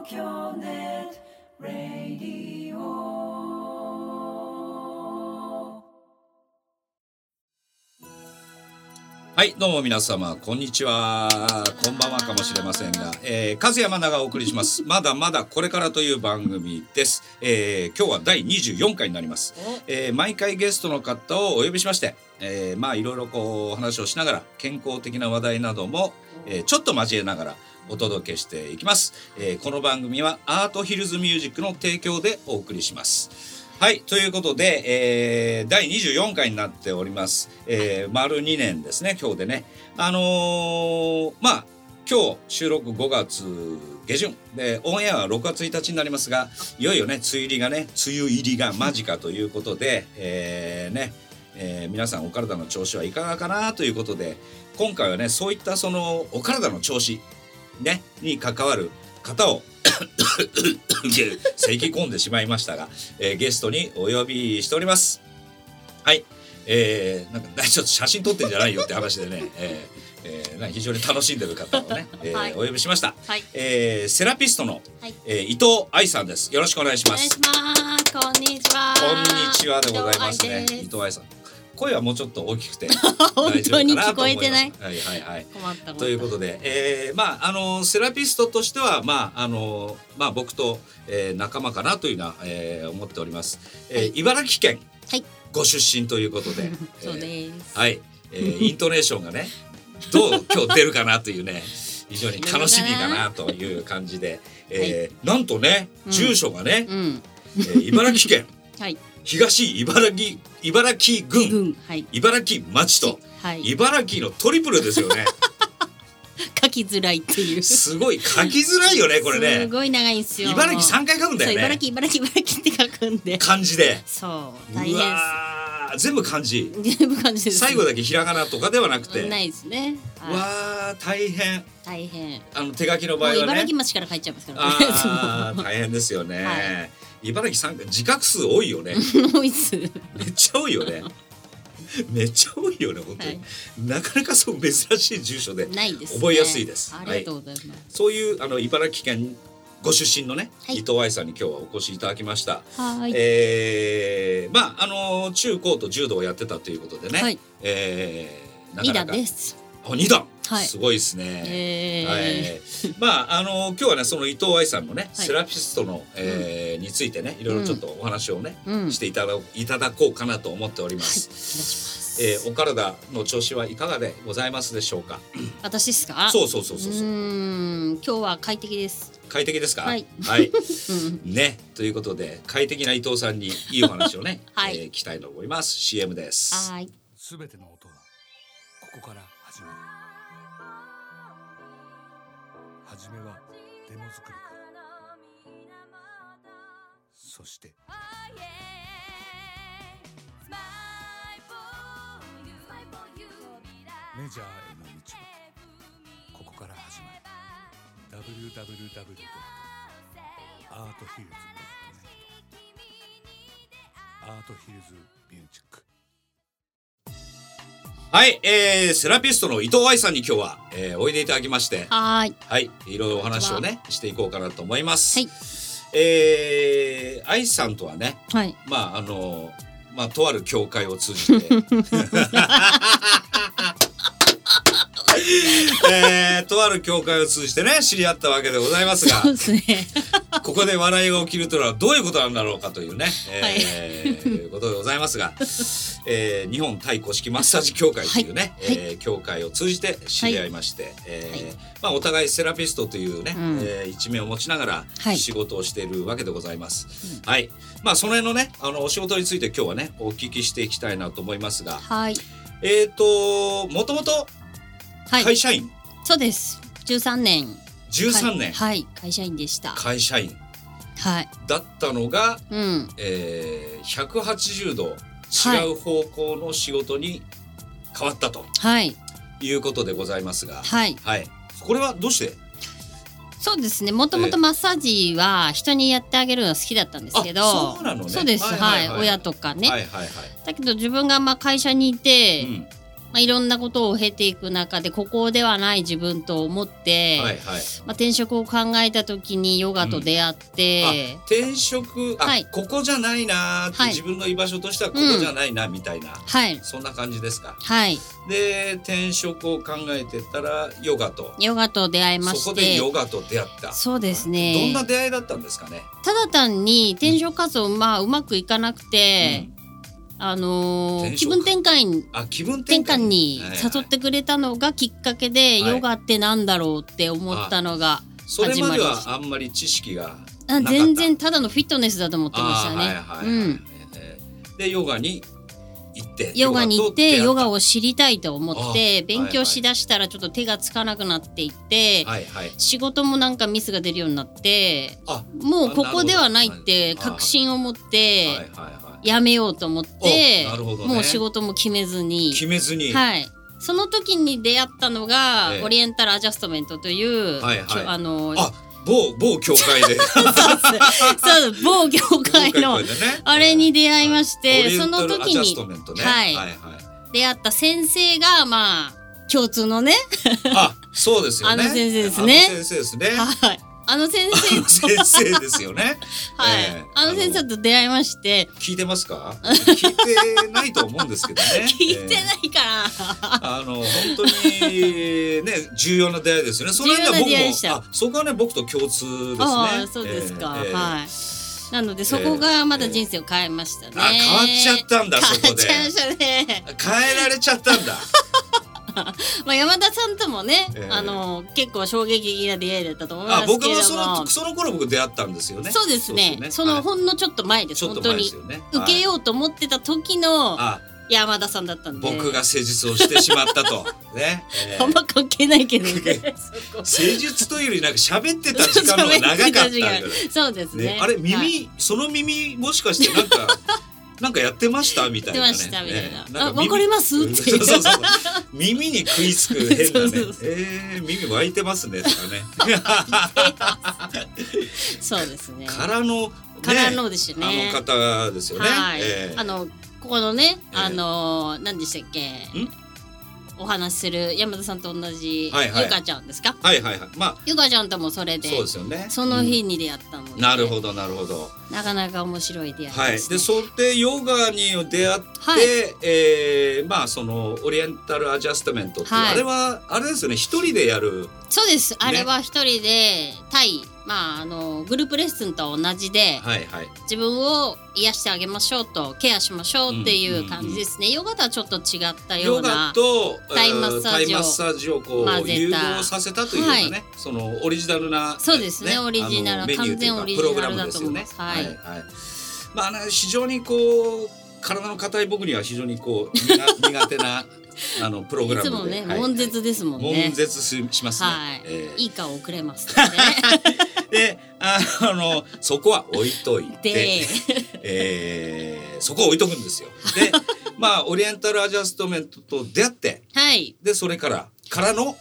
京ネットラディオ。 はい、どうも皆様こんにちは、こんばんはかもしれませんが、和山奈がお送りしますまだまだこれからという番組です。今日は第24回になります。毎回ゲストの方をお呼びしまして、いろいろこうお話をしながら健康的な話題なども、ちょっと交えながらお届けしていきます。この番組はアートヒルズミュージックの提供でお送りします。はい、ということで、第24回になっております。丸2年ですね、今日でね。今日収録5月下旬で、オンエアは6月1日になりますが、いよいよね、梅雨入りが間近ということで、皆さんお体の調子はいかがかなということで、今回はね、そういったそのお体の調子、ね、に関わる方を咳込んでしまいましたが、ゲストにお呼びしております。はい、なんかちょっと写真撮ってんじゃないよって話でね、非常に楽しんでる方をね、お呼びしました。はい、セラピストの、伊藤愛さんです。よろしくお願いします。 お願いします。こんにちは。 こんにちはでございますね。伊藤愛さん。声はもうちょっと大きくて本当に聞こえてない。 はいはいはい。 困った。 ということで、セラピストとしては僕と、仲間かなというのは、思っております。茨城県、ご出身ということで、 そうです。 はい、イントネーションがねどう今日出るかなというね非常に楽しみかなという感じで、なんとね住所がね、茨城県、東茨城郡、茨城町と、茨城のトリプルですよね。 書きづらいっていう。 すごい書きづらいよねこれね。 すごい長いんですよ。 茨城3回書くんだよね。 茨城って書くんで。 漢字で。 そう大変です。 全部漢字。 全部漢字です。 最後だけひらがなとかではなくて。 ないですね。 わー大変。 大変。 手書きの場合はね。 茨城町から書いちゃいますからね。 大変ですよね。茨城3回字画数多いよね。 多いっす。 めっちゃ多いよね。めっちゃ多いよね本当に、なかなかそう珍しい住所で覚えやすいです。 ありがとうございます。 そういう茨城県ご出身のね、伊藤愛さんに今日はお越しいただきました。中高と柔道をやってたということでね、 2段です。 2段、すごいですね。今日はねその伊藤愛さんのね、セラピストの、についてねいろいろちょっとお話をね、していただこうかなと思っております。お体の調子はいかがでございますでしょうか。 私ですか。 そう。今日は快適です。 快適ですか。はい。ね、ということで快適な伊藤さんにいいお話をね、聞きたいと思います。CM です。 すべての音はここから始まる。初めはデモ作りから、そしてメジャーへの道はここから始まる。 www.arthhills.net アートヒルズミュージック。 はい、セラピストの伊藤愛さんに今日は、おいでいただきまして、いろいろお話をねしていこうかなと思います。愛さんとはね、とある教会を通じてとある教会を通じてね知り合ったわけでございますが、ここで笑いが起きるというのはどういうことなんだろうかというね、ことでございますが、日本タイ古式マッサージ協会というね、協会を通じて知り合いまして、お互いセラピストというね、一面を持ちながら仕事をしているわけでございます。その辺のねお仕事について今日はねお聞きしていきたいなと思いますが、もともと会社員、 そうです。13年会社員でした。 会社員だったのが、180度違う方向の仕事に変わったと、いうことでございますが、これはどうして？ そうですね。もともとマッサージは人にやってあげるの好きだったんですけど、 そうなのね。 そうです。親とかね。だけど自分が会社にいて、 いろんなことを経ていく中でここではない自分と思って、 はいはい。 転職を考えた時にヨガと出会って、 転職はいここじゃないなーって、 はい自分の居場所としてはここじゃないなみたいな、 はいそんな感じですか。 はいで転職を考えてたらヨガとヨガと出会いまして、 そこでヨガと出会った。 そうですね。 どんな出会いだったんですかね。 ただ単に転職活動うまくいかなくて、 転職気分転換気分転換に誘ってくれたのがきっかけで、 はいヨガってなんだろうって思ったのがそれまで始まりました。 はあんまり知識がなかった。 全然ただのフィットネスだと思ってましたね。 はいはいはいうんでヨガに行ってヨガに行ってヨガをを知りたいと思ってあ勉強しだしたらちょっと手がつかなくなっていって、 はいはい。 仕事もなんかミスが出るようになってあもうここではないって確信を持ってはいはいはやめようと思って、 おなるほどねもう仕事も決めずにい。決めずに。 はい、その時に出会ったのが、 ええオリエンタルアジャストメントという、 はいはいそう某教会でそう某業界の某教会でねあれに出会いまして、 オリエンそのタルアジャス時にトメントね。 はいはいはい。 出会った先生が共通のね、 そうですよね。 あの先生ですねあの先生ですね。 はい、あの先生と先生ですよね。 はい、あの先生と出会いまして聞いてますか？聞いてないと思うんですけどね。 聞いてないから、 本当にね重要な出会いですよね。それは重要な僕出会いでしたもそこはね僕と共通ですね。 ああそうですか、はい。なのでそこがまだ人生を変えましたね。 変わっちゃったんだそこで。 変わっちゃいましたね。 変えられちゃったんだ。 山田さんともね、 え結構衝撃的な出会いだったと思いますけれども。 僕もその頃僕出会ったんですよね。 そうですね。そのほんのちょっと前です。 ちょっと本当に前ですよね。 受けようと思ってた時のあ山田さんだったんで。 僕が施術をしてしまったとね。 あんま関係ないけどね。 施術というよりなんか喋ってた時間の方が長かったんだから。 そうですね。 あれはいその耳もしかしてなんかやってましたみたいなね。 やってましたみたいななんかわかりますってそうそうそう。耳に食いつく変なねそうそうそ。 耳湧いてますねとかね。 そうですね。 からのですよね。 あの方ですよね。 はい。ここのね、 ええ何でしたっけ？お話しする山田さんと同じはいはいゆかちゃんですか？ はいはいはい。まゆかちゃんともそれでそうですよね。 その日に出会ったので、 なるほどなるほど。 なかなか面白い出会いはい。 です、ね。 でそれでヨガに出会って、 はいそのオリエンタルアジャストメントっていう、 はいあれはあれですよね。一人でやる。 そうです。あれは一人で対グループレッスンと同じで、 はいはい。 自分を癒してあげましょうとケアしましょうっていう感じですね。ヨガとはちょっと違ったよヨうなガとタイマッサージをタイマッサージをこ混ぜたう融合させたというかね、 はいそのオリジナルなそうですねオリジナルメニューというか完全オリジナルプログラムですよねだと思いますはいはい。まあ非常にこう体の硬い僕には非常にこう苦手なプログラムでいつもね、 はい悶絶ですもんね。 悶絶しますね。 はい、いい顔くれますね。 でそこは置いといてそこは置いとくんですよ。でオリエンタルアジャストメントと出会ってはい。 でそれからの、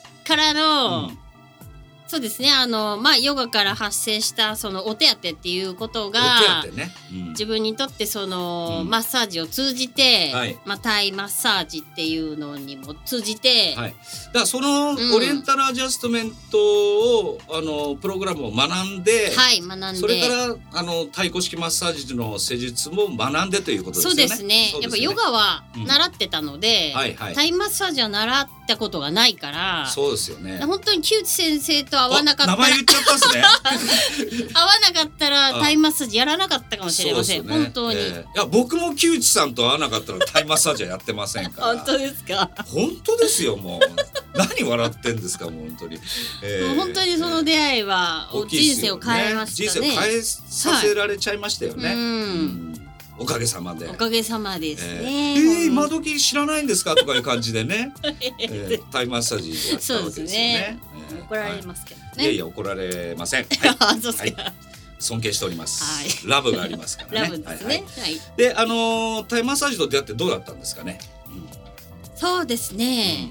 そうですね。ヨガから発生したそのお手当っていうことがお手当ね、 自分にとってその、 うんマッサージを通じて、 はいタイマッサージっていうのにも通じて、 はい、だからそのオリエンタルアジャストメントを、プログラムを学んで、 はい学んで、 それから太鼓式マッサージの施術も学んでということですよね。 そうですね。やっぱヨガはうん習ってたので、 はいはいタイマッサージは習ったことがないから、 そうですよね。 本当に木内先生と合わなかったら名前言っちゃったっすね。 合わなかったらタイマッサージやらなかったかもしれません、 そうですよね本当に、 いや僕も木内さんと会わなかったらタイマッサージはやってませんから。 本当ですか、 本当ですよもう何笑ってんですかもう本当に、 もう本当にその出会いは、 大きいっすよ人生を変えましたね。 人生を変えさせられちゃいましたよね、 うんおかげさまで。 おかげさまですね。 今時知らないんですかとかいう感じでね、タイマッサージやったわけですよね。 怒られますけどね。 いやいや怒られません。 あそうですか、 はい、尊敬しております、 はいラブがありますからね。 ラブですね。はい。 でタイマッサージと出会ってどうだったんですかね。 そうですね。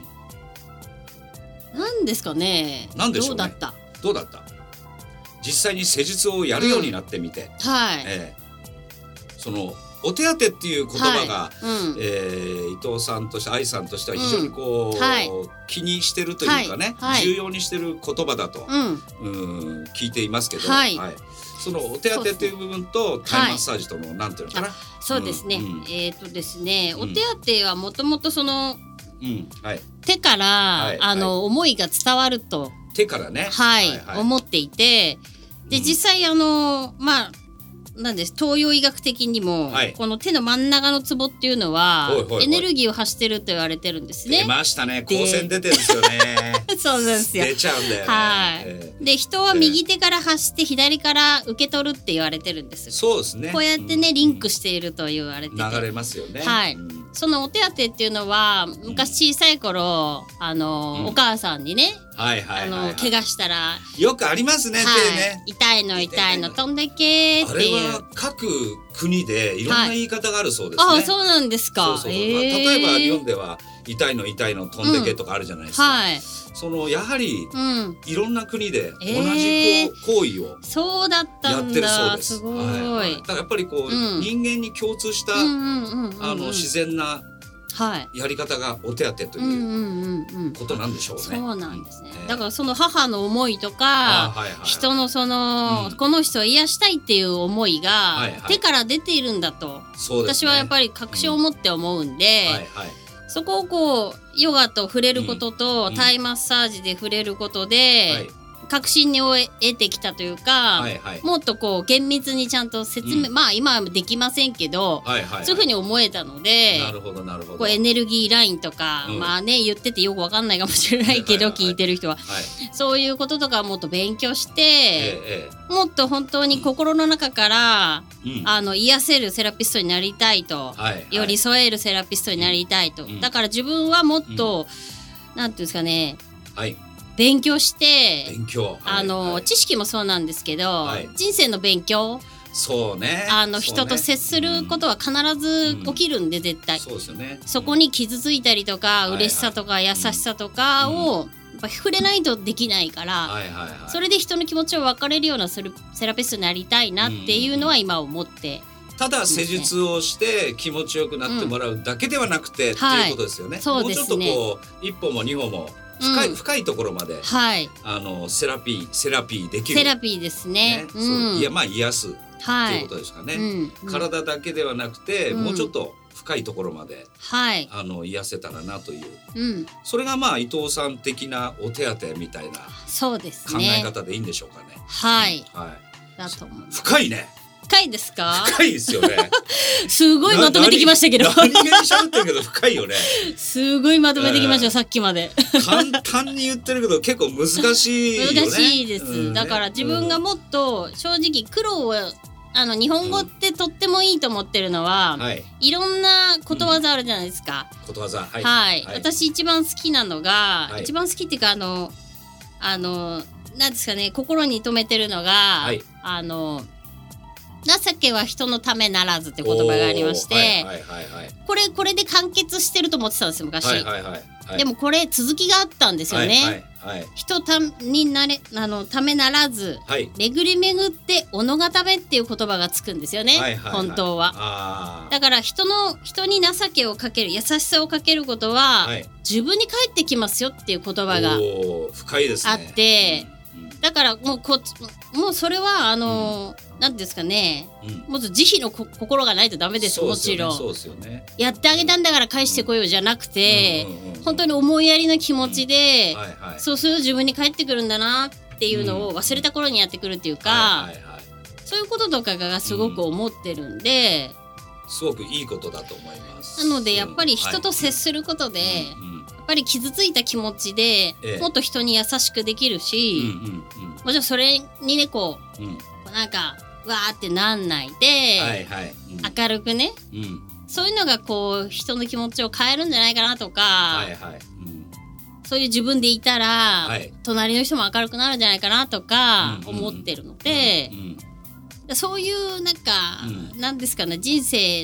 なんですかね。 なんでしょうねどうだった。 どうだった実際に施術をやるようになってみて、 はい。 そのお手当っていう言葉が、 はい伊藤さんとして愛さんとしては非常にこう、 はい気にしてるというかね、 はい重要にしてる言葉だと、聞いていますけど、 はいそのお手当という部分とタイマッサージとのなんていうのかな、 そうですね、ですね、お手当はもともとそのはい、 手から、 はい思いが伝わると、 手からね、 思っていて、で実際まあなんです東洋医学的にも、この手の真ん中のツボっていうのはエネルギーを発してると言われてるんですね。 出ましたね、光線出てるんですよね。 そうなんですよ。 出ちゃうんだよね。 で人は右手から発して左から受け取るって言われてるんですよ。 そうですね。 こうやってね、リンクしていると言われてて、 流れますよね。 そのお手当っていうのは昔小さい頃お母さんにね、怪我したらよくありますね、手ね。 痛いの飛んでけーっていう。 あれは各国でいろんな言い方があるそうですね。 あ、そうなんですか。 例えば日本では痛いの飛んでけとかあるじゃないですか。そのやはりいろんな国で同じ行為をそうだったやってるそうです。 すごい。 だからやっぱりこう人間に共通した自然なやり方がお手当ということなんでしょうね。 そうなんですね。だからその母の思いとか人のそのこの人を癒したいっていう思いが手から出ているんだと、私はやっぱり確信を持って思うんで、そこをこうヨガと触れることとタイマッサージで触れることで確信に得てきたというか、もっとこう厳密にちゃんと説明、まあ今はできませんけど、そういうふうに思えたので、こうエネルギーラインとか、まあね言っててよくわかんないかもしれないけど、聞いてる人は、そういうこととかもっと勉強して、もっと本当に心の中から、癒せるセラピストになりたいと、寄り添えるセラピストになりたいと、だから自分はもっと、なんていうんですかね、勉強して知識もそうなんですけど、人生の勉強、 そうね、 人と接することは必ず起きるんで、絶対そうですよね。 そこに傷ついたりとか、嬉しさとか優しさとかをやっぱ触れないとできないから、それで人の気持ちを分かれるようなセラピストになりたいなっていうのは今思って、 ただ施術をして気持ちよくなってもらうだけではなくて、っていうことですよね。もうちょっとこう一歩も二歩も深いところまで、セラピーできる。 セラピーですね。 いや、まあ癒すっていうことですかね。体だけではなくて、もうちょっと深いところまで癒せたらなという、それがまあ伊藤さん的なお手当みたいな考え方でいいんでしょうかね。だと思う。 深いね。 深いですか？ 深いですよね。 すごいまとめてきましたけど。 何気に喋ってるけど深いよね。 すごいまとめてきました、さっきまで。 簡単に言ってるけど結構難しいよね。 難しいです。だから自分がもっと正直苦労を日本語ってとってもいいと思ってるのは、いろんなことわざあるじゃないですか。 ことわざ、 私一番好きなのが、一番好きっていうかなんですかね、心に留めてるのが、情けは人のためならずって言葉がありまして、これで完結してると思ってたんですよ、昔。でもこれ続きがあったんですよね。人にためならず、巡り巡って己がためっていう言葉がつくんですよね、本当は。だから人に情けをかける、優しさをかけることは、自分に返ってきますよっていう言葉があって、だからもうそれはなんていうんですかね、もっと慈悲の心がないとダメですよ、もちろん。やってあげたんだから返してこようじゃなくて、本当に思いやりの気持ちで、そうすると自分に返ってくるんだなっていうのを忘れた頃にやってくるっていうか、そういうこととかがすごく思ってるんで、 すごくいいことだと思います。 なのでやっぱり人と接することで、やっぱり傷ついた気持ちでもっと人に優しくできるし、もちろんそれにねこうなんかわーってなんないで、明るくね、そういうのがこう人の気持ちを変えるんじゃないかなとか、そういう自分でいたら、隣の人も明るくなるんじゃないかなとか思ってるので、そういうなんか、なんですかね、人生の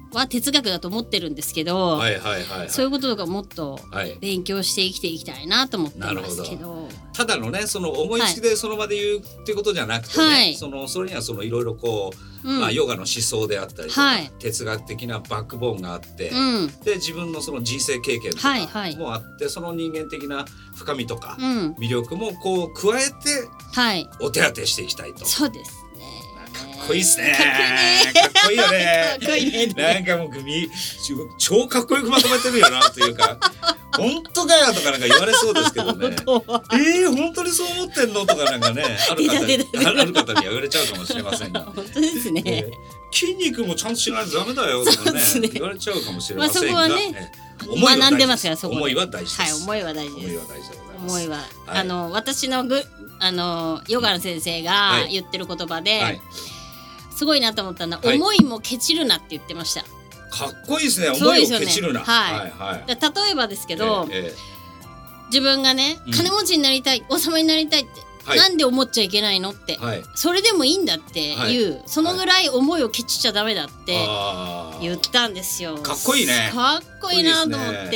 は哲学だと思ってるんですけど、そういうこととかもっと勉強して生きていきたいなと思ってますけど、 ただのねその思いつきでその場で言うっていうことじゃなくてね、それにはいろいろこう、ヨガの思想であったりとか、哲学的なバックボーンがあって、で自分のその人生経験とかもあって、その人間的な深みとか、魅力もこう加えて、お手当てしていきたいと。 そうです。 かっこいいっすね。かっこいいよね。なんかもう超かっこよくまとめてるよなというか、本当かよとかなんか言われそうですけどね。本当にそう思ってんのとかなんかね、ある方に言われちゃうかもしれませんが。 本当ですね。 筋肉もちゃんとしないとダメだよとかね、言われちゃうかもしれませんが、 学んでますから、そこ思いは大事です。 思いは大事です。思いは私のヨガの先生が言ってる言葉で。すごいなと思ったのは、思いもケチるなって言ってました。 かっこいいですね。思いをケチるな。 例えばですけど、自分がね金持ちになりたい、王様になりたいってなんで思っちゃいけないのって、それでもいいんだっていう、そのぐらい思いをケチっちゃダメだって言ったんですよ。 かっこいいね。 かっこいいなと思って。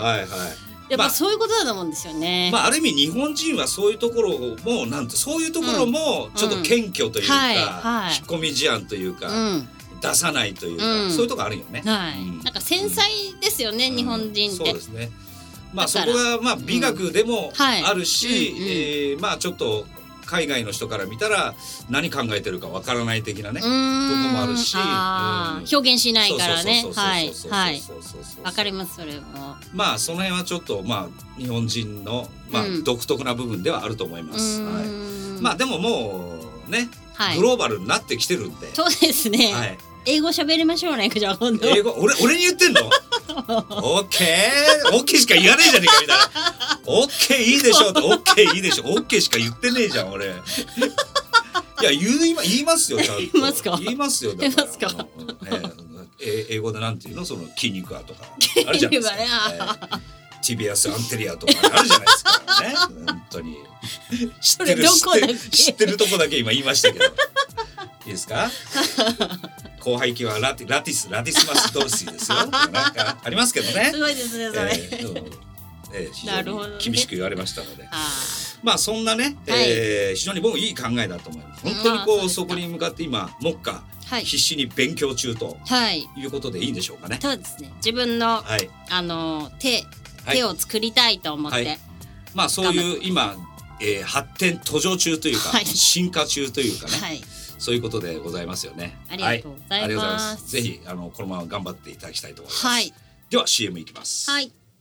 やっぱそういうことだと思うんですよね。 ある意味日本人はそういうところもそういうところもちょっと謙虚というか、引っ込み思案というか、出さないというか、そういうとこあるよね。 なんか繊細ですよね、日本人って。 そうですね。そこが美学でもあるし、ちょっと海外の人から見たら何考えてるかわからない的なねとこもあるし、 表現しないからね。わかります。それもその辺はちょっと日本人の独特な部分ではあると思います。でももうねグローバルになってきてるんで。 そうですね。英語喋りましょうね。じゃあ今度英語俺に言ってんの？オッケーしか言わねえじゃねえかみたいな。オッケーいいでしょって、オッケーいいでしょ、オッケーしか言ってねえじゃん俺。いや言いますよちゃんと。言いますよ。だから英語でなんていうの、その筋肉はとかあるじゃないですか。ティビアスアンテリアとかあるじゃないですかね。本当に知ってるとこだけ今言いましたけど。いいですか？後輩機はラティスマスドーシーですよ。なんかありますけどね。 すごいですねそれ。 非常に厳しく言われましたので、そんなね、非常に僕いい考えだと思います。本当にそこに向かって今目下必死に勉強中ということでいいんでしょうかね。 そうですね。自分の手を作りたいと思って、 そういう今発展途上中というか進化中というかね。そういうことでございますよね。 ありがとうございます。 ぜひこのまま頑張っていただきたいと思います。では CM いきます。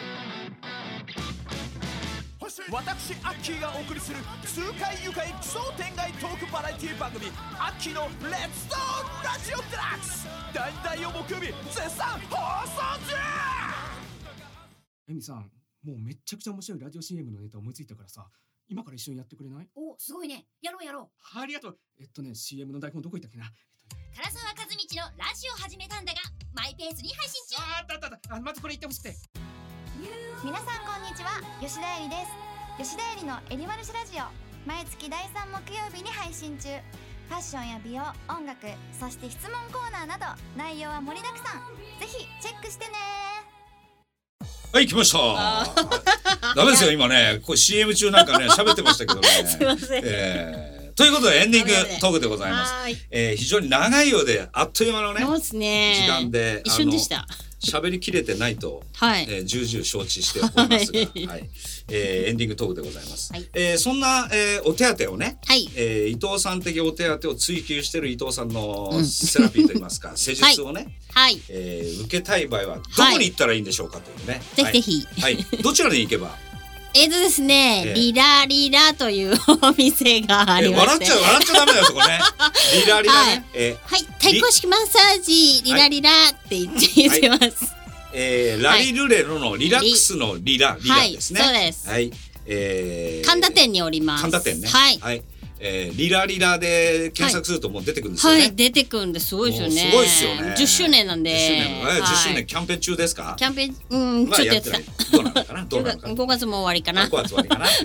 私アッキーがお送りする痛快愉快奇想天外トークバラエティ番組アッキーのレッツドーンラジオデラックス第2曜木曜日絶賛放送中。 エミさん、もうめっちゃくちゃ面白いラジオ CM のネタ思いついたからさ、今から一緒にやってくれない？ お、すごいね。やろう。 ありがとう。CM の台本どこ行ったっけな。 唐沢和道のラジオ始めたんだがマイペースに配信中。 まずこれ言ってほしくて。 皆さんこんにちは、吉田絵里です。吉田絵里のエリマルシラジオ、毎月第3木曜日に配信中。ファッションや美容、音楽、そして質問コーナーなど内容は盛りだくさん。ぜひチェックしてね。 はい、来ました。ダメですよ今ね、これ CM 中なんかね喋ってましたけどね。 すいません。 ということでエンディングトークでございます。非常に長いようであっという間のね時間で一瞬でした。 喋りきれてないと、重々承知しておりますが、エンディングトークでございます。そんな、お手当をね、伊藤さん的お手当を追求している伊藤さんのセラピーといいますか、施術をね、受けたい場合はどこに行ったらいいんでしょうかというね。 ぜひ。 どちらに行けば？ ですね、リラリラというお店がありまして、 笑っちゃダメだよそこね。リラリラね。 太鼓式マッサージリラリラって言ってます。 ラリルレロのリラックスのリラですね。 そうです。神田店におります。 神田店ね。 リラリラで検索するともう出てくるんですよね。 はい、出てくるんです。すごいですよね。 すごいですよね。 10周年なんで。 10周年キャンペーン中ですか？ キャンペーン、ちょっとやってた。 どうなのかな。 5月も終わりかな。 5月終わりかな。はい。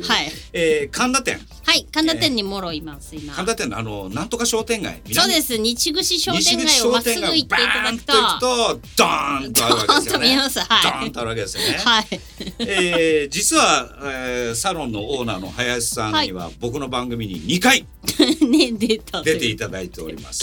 神田店。 はい、神田店にもろいます今。 神田店のなんとか商店街。 そうです。日串商店街をまっすぐ行っていただくと、 ドーンとあるわけですよね。 見えます。はい。 ドーンとあるわけですよね。 はい。 実はサロンのオーナーの林さんには僕の番組に2回出ていただいております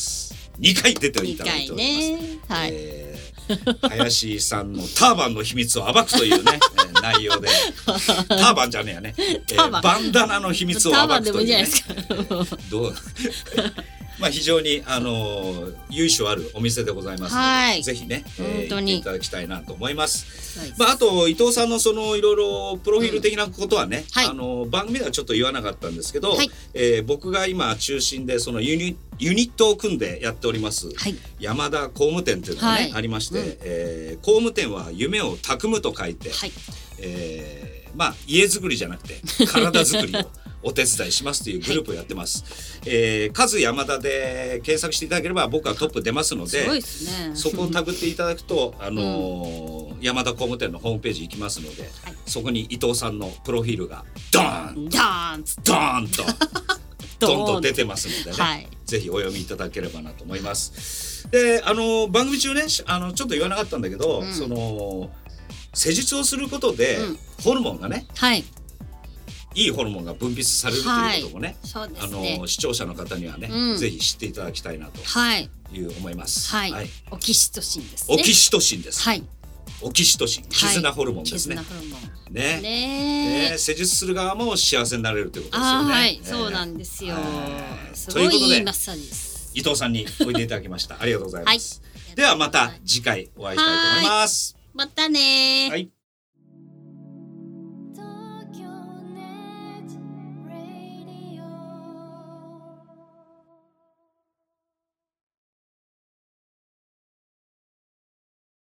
。2回出ていただいております。はい。林さんのターバンの秘密を暴くというね内容で、ターバンじゃねえやね、バンダナの秘密を暴くというね、どうまあ非常に由緒あるお店でございますので、ぜひね行っていただきたいなと思います。まああと伊藤さんのそのいろいろプロフィール的なことはね、番組ではちょっと言わなかったんですけど、僕が今中心でそのユニットを組んでやっております、山田工務店というのがね、ありまして、工務店は夢を匠むと書いて、まあ家づくりじゃなくて体づくりをお手伝いしますというグループをやってます。カズ山田で検索していただければ僕はトップ出ますので、そこをタグっていただくと山田工務店のホームページ行きますので、そこに伊藤さんのプロフィールがドーンドーンとどんどん出てますのでね、ぜひお読みいただければなと思います。で番組中ねちょっと言わなかったんだけど、その施術をすることで、ホルモンがね、いいホルモンが分泌されるということもね、視聴者の方にはね、ぜひ知っていただきたいなという思います。 オキシトシンですね。 オキシトシンです。オキシトシン、絆ホルモンですね。ね、施術する側も幸せになれるということですよね。 はい、そうなんですよ。すごいいいマッサージです。 伊藤さんにおいでいただきました。ありがとうございます。ではまた次回お会いしたいと思います。 またね。